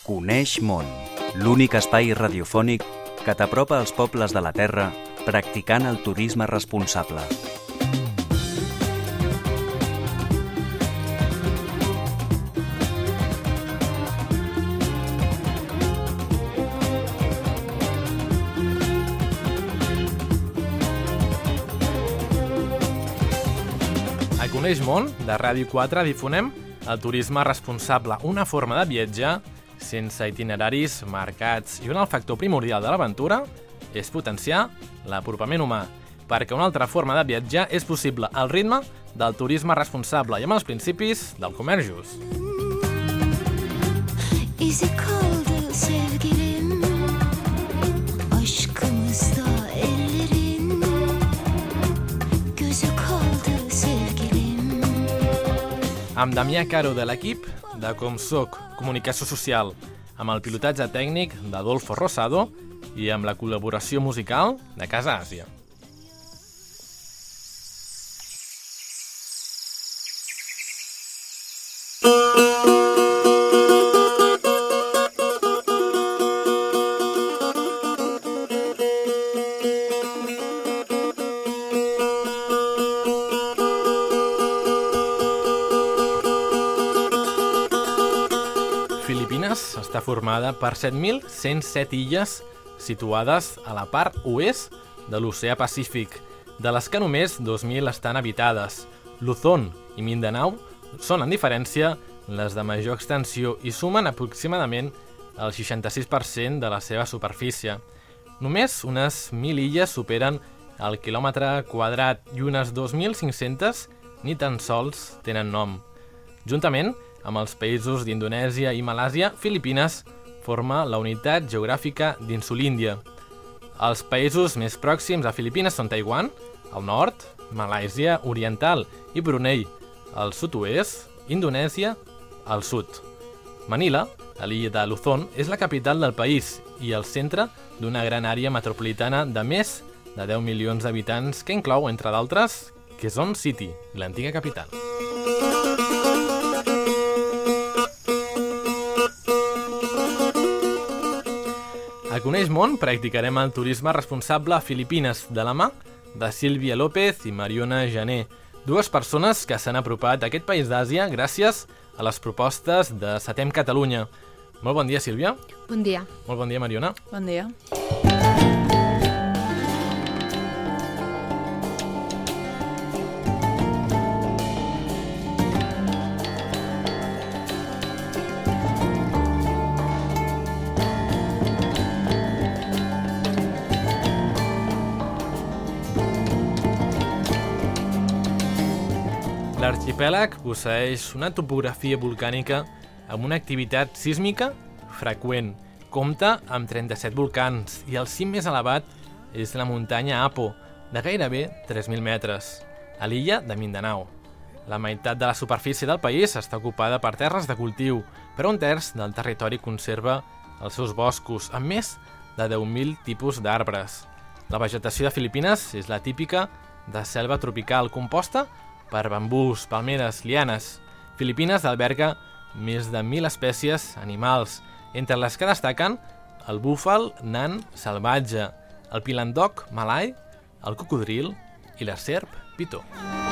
Coneix món, l'únic espai radiofònic que t'apropa als pobles de la Terra practicant el turisme responsable. A Coneix món, de Ràdio 4, difonem el turisme responsable, una forma de viatjar sense itineraris marcats. I un factor primordial de l'aventura és potenciar l'apropament humà, perquè una altra forma de viatjar és possible al ritme del turisme responsable i amb els principis del comerç just. Amb Damià Caro de l'equip de Com Soc, Comunicació Social, amb el pilotatge tècnic d'Adolfo Rosado i amb la col·laboració musical de Casa Àsia. Filipines està formada per 7.107 illes situades a la part oest de l'Oceà Pacífic, de les que només 2.000 estan habitades. Luzon i Mindanao són, en diferència, les de major extensió i sumen aproximadament el 66% de la seva superfície. Només unes 1.000 illes superen el quilòmetre quadrat i unes 2.500 ni tan sols tenen nom. Juntament amb els països d'Indonèsia i Malàsia, Filipines forma la unitat geogràfica d'Insulíndia. Els països més pròxims a Filipines són Taiwan, al nord, Malàisia oriental i Brunei, al sud-oest, Indonèsia, al sud. Manila, a l'illa de Luzon, és la capital del país i el centre d'una gran àrea metropolitana de més de 10 milions d'habitants que inclou, entre d'altres, Quezon City, l'antiga capital. A Coneix món practicarem el turisme responsable a Filipines de la mà de Sílvia López i Mariona Jané, dues persones que s'han apropat a aquest país d'Àsia gràcies a les propostes de Setem Catalunya. Molt bon dia, Sílvia. Bon dia. Molt bon dia, Mariona. Bon dia. L'arxipèlag posseeix una topografia volcànica amb una activitat sísmica freqüent. Compta amb 37 volcans i el cim més elevat és la muntanya Apo, de gairebé 3.000 metres, a l'illa de Mindanao. La meitat de la superfície del país està ocupada per terres de cultiu, però un terç del territori conserva els seus boscos, amb més de 10.000 tipus d'arbres. La vegetació de Filipines és la típica de selva tropical, composta per bambús, palmeres, lianes. Filipines alberga més de 1.000 espècies animals, entre les que destaquen el búfal nan salvatge, el pilandoc malai, el cocodril i la serp pitó.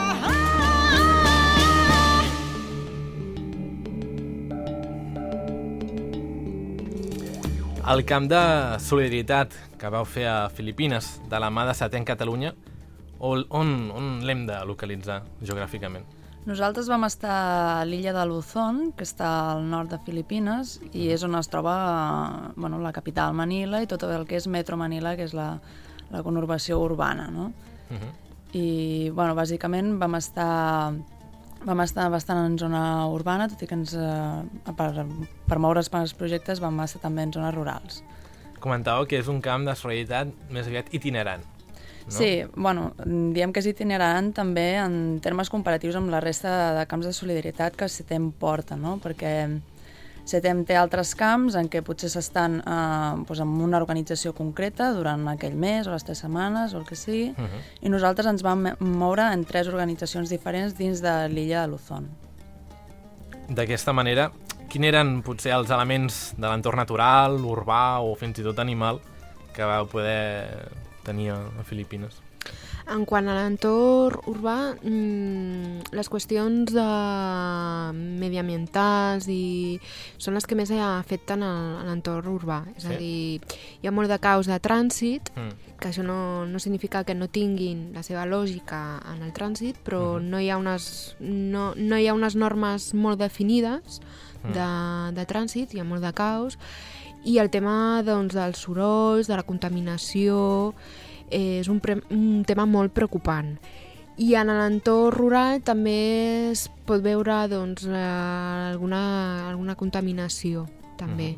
El camp de solidaritat que vau fer a Filipines de la mà de Setem Catalunya, on l'hem de localitzar geogràficament? Nosaltres vam estar a l'illa de Luzon, que està al nord de Filipines, i és on es troba la capital Manila i tot el que és Metro Manila, que és la conurbació urbana, no? I, bàsicament vam estar bastant en zona urbana, tot i que per moure's pels projectes vam estar també en zones rurals. Comentàveu que és un camp de solidaritat més aviat itinerant. No? Sí, diem que és itinerant també en termes comparatius amb la resta de camps de solidaritat que Setem porta, no? Perquè Setem té altres camps en què potser s'estan amb una organització concreta durant aquell mes o les 3 setmanes o el que sigui, i nosaltres ens vam moure en 3 organitzacions diferents dins de l'illa de Luzon. D'aquesta manera, quins eren potser els elements de l'entorn natural, urbà o fins i tot animal que vau poder tenir a Filipines? En quant a l'entorn urbà, les qüestions mediambientals són les que més afecten a l'entorn urbà. És a dir, hi ha molt de caos de trànsit, que això no significa que no tinguin la seva lògica en el trànsit, però no hi ha unes normes molt definides de trànsit, hi ha molt de caos, i el tema doncs, dels sorolls, de la contaminació, és un tema molt preocupant. I en l'entorn rural també es pot veure doncs, alguna contaminació també.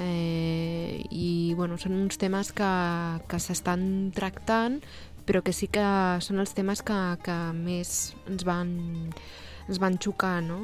I bueno, són uns temes que s'estan tractant, però que sí que són els temes que més ens van xocar, no?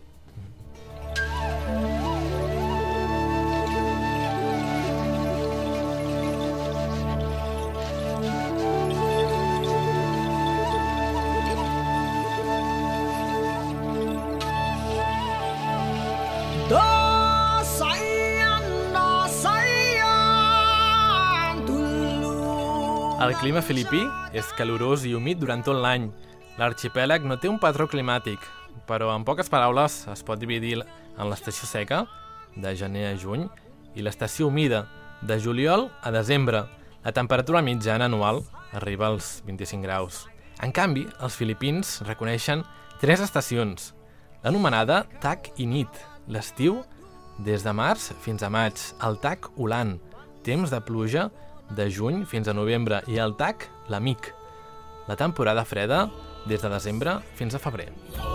El clima filipí és calorós i humit durant tot l'any. L'arxipèlag no té un patró climàtic, però en poques paraules es pot dividir en l'estació seca, de gener a juny, i l'estació humida, de juliol a desembre. La temperatura mitjana anual arriba als 25 graus. En canvi, els filipins reconeixen 3 estacions, l'anomenada Tac i Nit, l'estiu des de març fins a maig, el Tac Ulan, temps de pluja de juny fins a novembre, i el Tac l'Amic, la temporada freda des de desembre fins a febrer.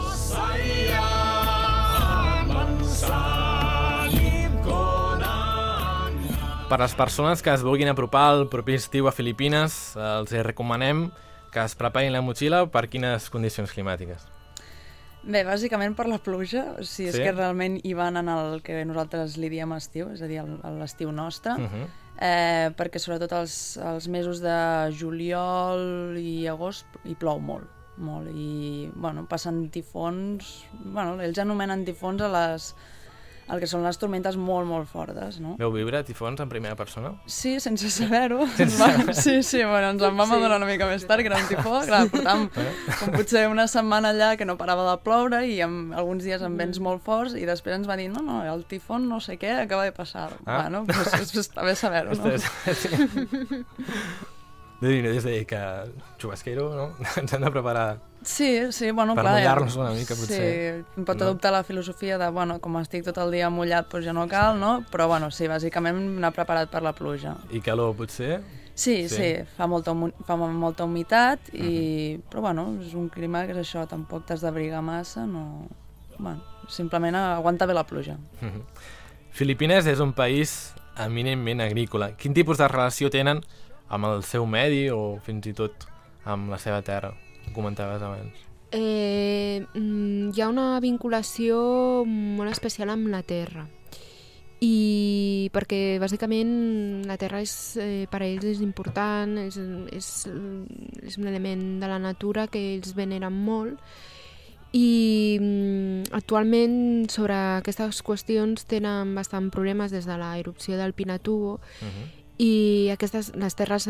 Per les persones que es vulguin apropar al proper estiu a Filipines, els recomanem que es preparin la motxilla per quines condicions climàtiques. Bé, bàsicament per la pluja, si és que realment hi van en el que nosaltres li diem estiu, és a dir, l'estiu nostre, perquè sobretot els mesos de juliol i agost hi plou molt, i bueno, passen tifons, bueno, ells anomenen tifons el que són les tormentes molt, molt fortes, no? Veu viure tifons en primera persona? Sí, sense saber-ho. Sí, bueno, ens en vam adonar una mica més tard, que era un tifó. Clar, portàvem com potser una setmana allà que no parava de ploure i alguns dies amb vents molt forts, i després ens va dir, no, el tifón no sé què acaba de passar. Bueno, pues està bé saber-ho, no? Des de que xubasquero, no? Ens hem de preparar... Sí, bueno, per clar. Per mullar-nos una mica, potser. Sí, pot adoptar la filosofia de, bueno, com estic tot el dia mullat, doncs ja no cal, no? Però, bueno, sí, bàsicament anar preparat per la pluja. I calor, potser? Sí, fa molta humitat, però, bueno, és un clima que és això, tampoc t'has d'abrigar massa, no... Bueno, simplement aguanta bé la pluja. Filipines és un país eminentment agrícola. Quin tipus de relació tenen amb el seu medi o fins i tot amb la seva terra? Ho comentaves abans. Hi ha una vinculació molt especial amb la terra, i perquè bàsicament la terra per a ells és important, és un element de la natura que ells veneren molt, i actualment sobre aquestes qüestions tenen bastant problemes des de l'erupció del Pinatubo, i les terres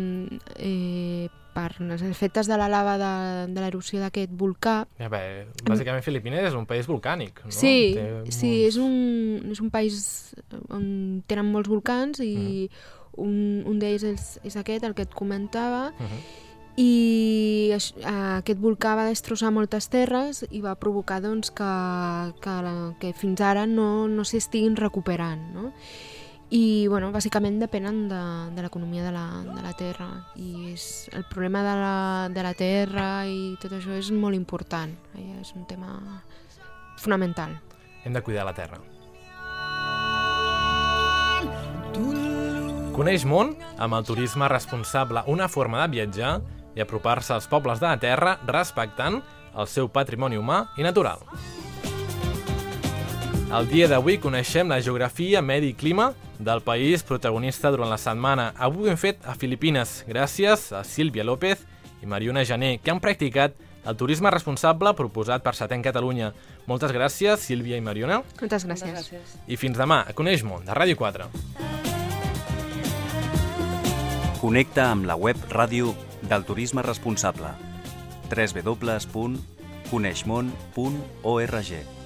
per els efectes de la lava de l'erupció d'aquest volcà... Bàsicament Filipines és un país volcànic, no? Sí, és un país on tenen molts volcans, i un d'ells és aquest, el que et comentava, i aquest volcà va destrossar moltes terres i va provocar doncs, que fins ara no s'estiguin recuperant, no? I, bueno, bàsicament depenen de l'economia de la terra, i el problema de la terra i tot això és molt important, és un tema fonamental. Hem de cuidar la terra. Coneix món amb el turisme responsable, una forma de viatjar i apropar-se als pobles de la terra respectant el seu patrimoni humà i natural. El dia d'avui coneixem la geografia, medi i clima del país protagonista durant la setmana. Avui ho hem fet a Filipines, gràcies a Sílvia López i Mariona Jané, que han practicat el turisme responsable proposat per Satent Catalunya. Moltes gràcies, Sílvia i Mariona. Moltes gràcies. Moltes gràcies. I fins demà, a Coneix Món, de Ràdio 4. Connecta amb la web ràdio del turisme responsable. www.coneixmon.org